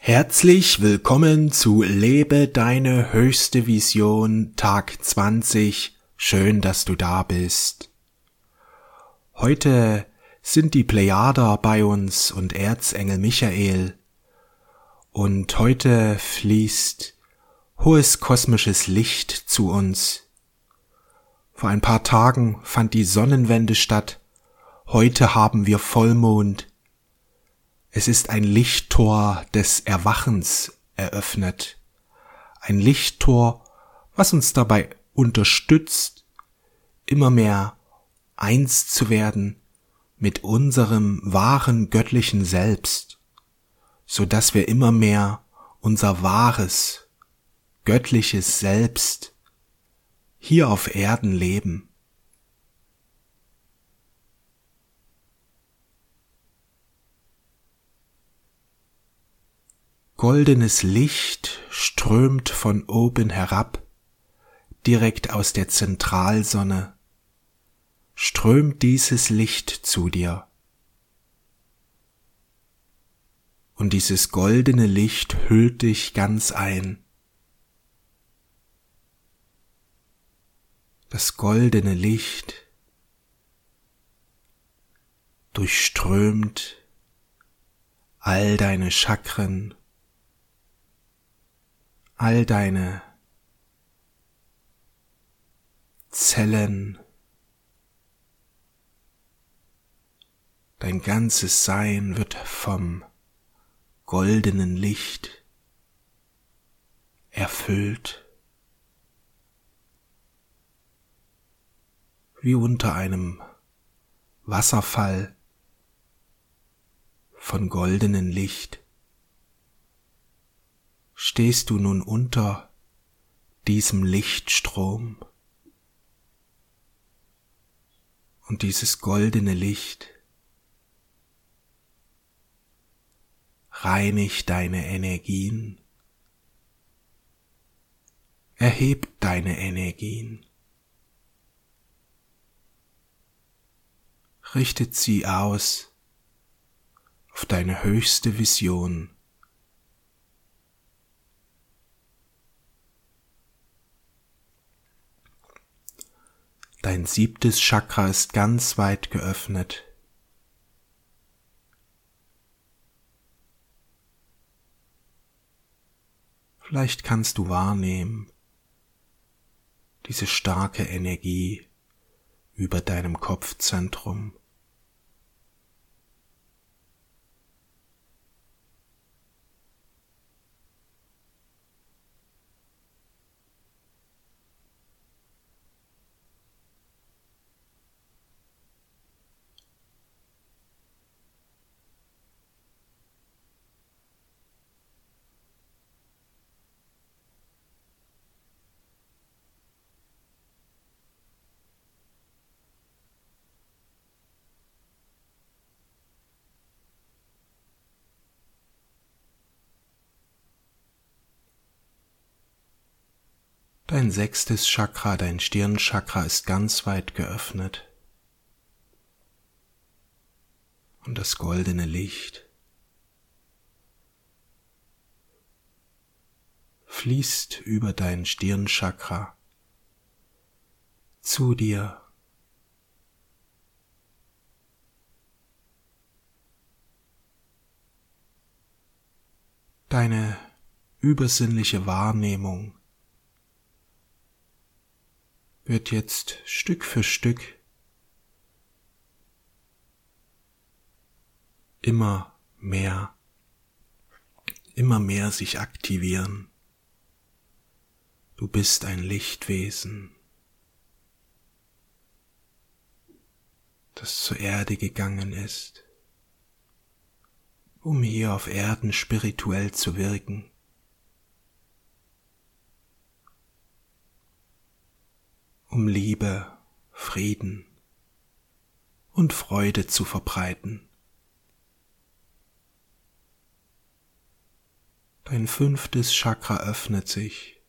Herzlich willkommen zu Lebe deine höchste Vision, Tag 20. Schön, dass du da bist. Heute sind die Plejader bei uns und Erzengel Michael. Und heute fließt hohes kosmisches Licht zu uns. Vor ein paar Tagen fand die Sonnenwende statt. Heute haben wir Vollmond. Es ist ein Lichttor des Erwachens eröffnet. Ein Lichttor, was uns dabei unterstützt, immer mehr eins zu werden mit unserem wahren göttlichen Selbst, so dass wir immer mehr unser wahres, göttliches Selbst hier auf Erden leben. Goldenes Licht strömt von oben herab, direkt aus der Zentralsonne, strömt dieses Licht zu dir. Und dieses goldene Licht hüllt dich ganz ein. Das goldene Licht durchströmt all deine Chakren, all deine Zellen, dein ganzes Sein wird vom goldenen Licht erfüllt, wie unter einem Wasserfall von goldenem Licht. Stehst du nun unter diesem Lichtstrom und dieses goldene Licht reinigt deine Energien, erhebt deine Energien, richtet sie aus auf deine höchste Vision. Dein 7. Chakra ist ganz weit geöffnet. Vielleicht kannst du wahrnehmen, diese starke Energie über deinem Kopfzentrum. Dein 6. Chakra, dein Stirnchakra ist ganz weit geöffnet. Und das goldene Licht fließt über dein Stirnchakra zu dir. Deine übersinnliche Wahrnehmung wird jetzt Stück für Stück immer mehr sich aktivieren. Du bist ein Lichtwesen, das zur Erde gegangen ist, um hier auf Erden spirituell zu wirken. Um Liebe, Frieden und Freude zu verbreiten. Dein 5. Chakra öffnet sich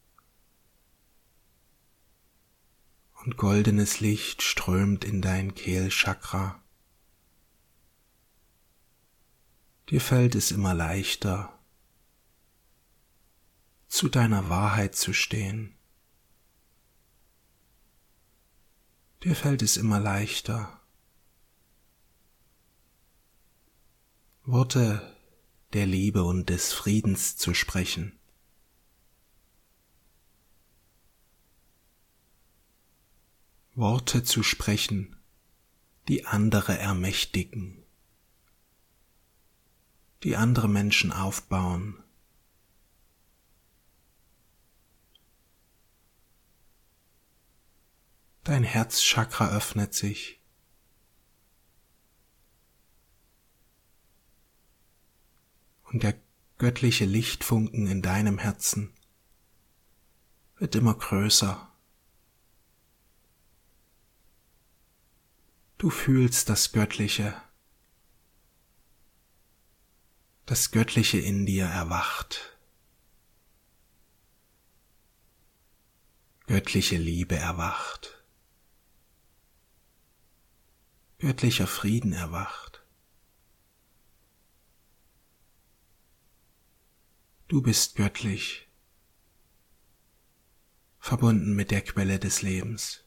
und goldenes Licht strömt in dein Kehlchakra. Dir fällt es immer leichter, zu deiner Wahrheit zu stehen. Dir fällt es immer leichter, Worte der Liebe und des Friedens zu sprechen. Worte zu sprechen, die andere ermächtigen, die andere Menschen aufbauen. Dein Herzchakra öffnet sich. Und der göttliche Lichtfunken in deinem Herzen wird immer größer. Du fühlst das Göttliche in dir erwacht. Göttliche Liebe erwacht. Göttlicher Frieden erwacht. Du bist göttlich, verbunden mit der Quelle des Lebens.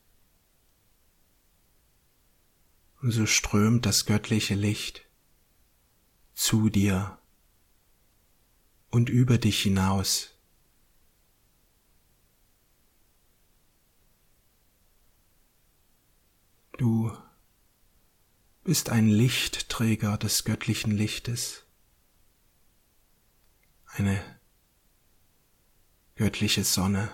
Und so strömt das göttliche Licht zu dir und über dich hinaus. Du bist ein Lichtträger des göttlichen Lichtes, eine göttliche Sonne.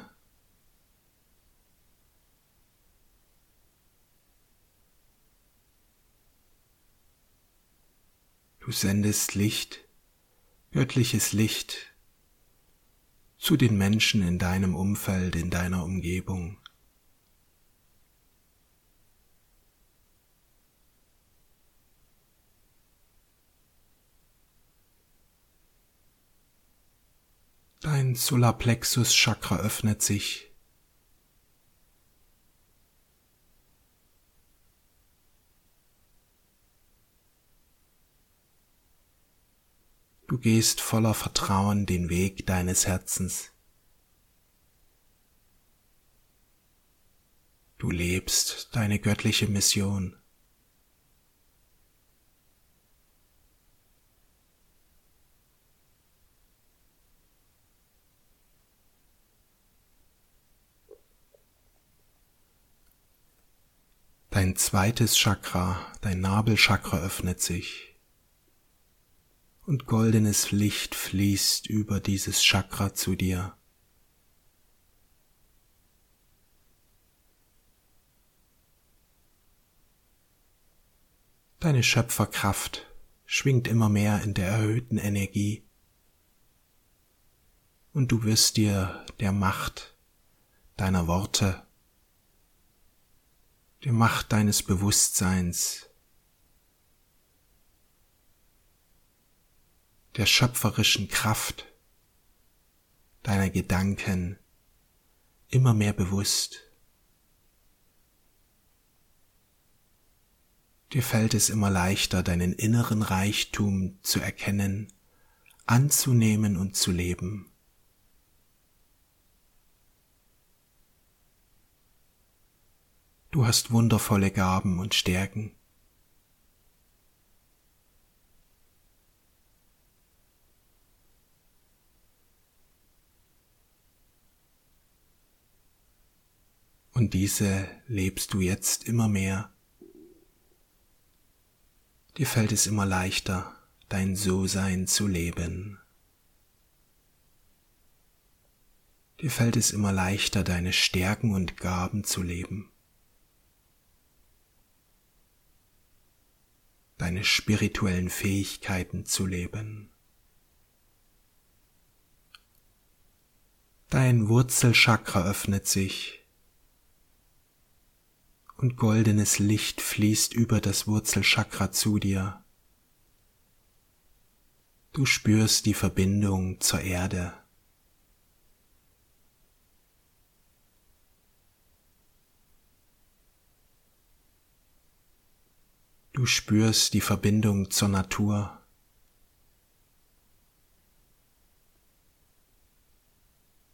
Du sendest Licht, göttliches Licht zu den Menschen in deinem Umfeld, in deiner Umgebung. Dein Solarplexus-Chakra öffnet sich. Du gehst voller Vertrauen den Weg deines Herzens. Du lebst deine göttliche Mission. Dein zweites Chakra, dein Nabelchakra öffnet sich und goldenes Licht fließt über dieses Chakra zu dir. Deine Schöpferkraft schwingt immer mehr in der erhöhten Energie und du wirst dir der Macht deiner Worte, der Macht deines Bewusstseins, der schöpferischen Kraft deiner Gedanken immer mehr bewusst. Dir fällt es immer leichter, deinen inneren Reichtum zu erkennen, anzunehmen und zu leben. Du hast wundervolle Gaben und Stärken. Und diese lebst du jetzt immer mehr. Dir fällt es immer leichter, dein So-Sein zu leben. Dir fällt es immer leichter, deine Stärken und Gaben zu leben. Deine spirituellen Fähigkeiten zu leben. Dein Wurzelchakra öffnet sich und goldenes Licht fließt über das Wurzelchakra zu dir. Du spürst die Verbindung zur Erde. Du spürst die Verbindung zur Natur.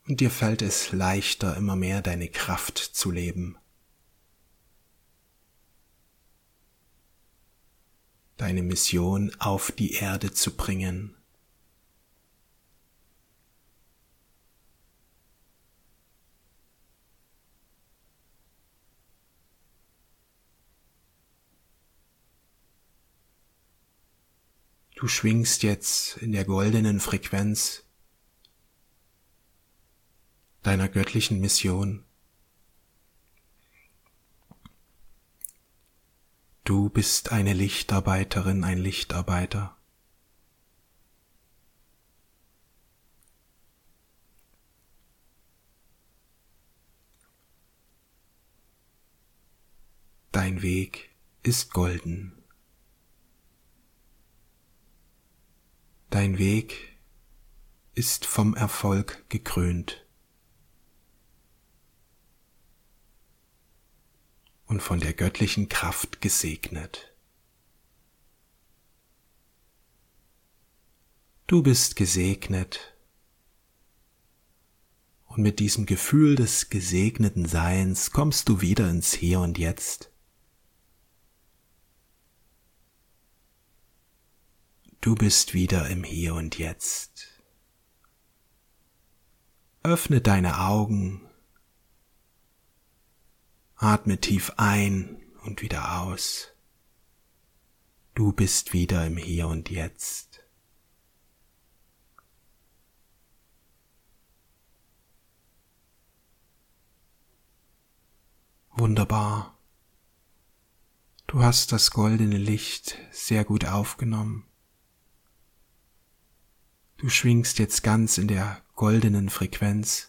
und dir fällt es leichter, immer mehr deine Kraft zu leben. Deine Mission auf die Erde zu bringen. Du schwingst jetzt in der goldenen Frequenz deiner göttlichen Mission. Du bist eine Lichtarbeiterin, ein Lichtarbeiter. Dein Weg ist golden. Dein Weg ist vom Erfolg gekrönt und von der göttlichen Kraft gesegnet. Du bist gesegnet und mit diesem Gefühl des gesegneten Seins kommst du wieder ins Hier und Jetzt. Du bist wieder im Hier und Jetzt. Öffne deine Augen, atme tief ein und wieder aus. Du bist wieder im Hier und Jetzt. Wunderbar. Du hast das goldene Licht sehr gut aufgenommen. Du schwingst jetzt ganz in der goldenen Frequenz.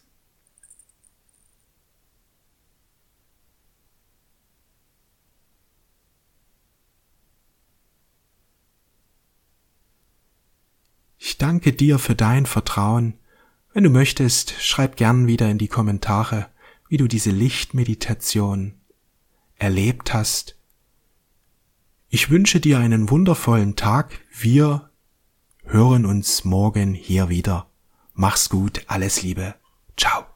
Ich danke dir für dein Vertrauen. Wenn du möchtest, schreib gern wieder in die Kommentare, wie du diese Lichtmeditation erlebt hast. Ich wünsche dir einen wundervollen Tag. Wir hören uns morgen hier wieder. Mach's gut, alles Liebe. Ciao.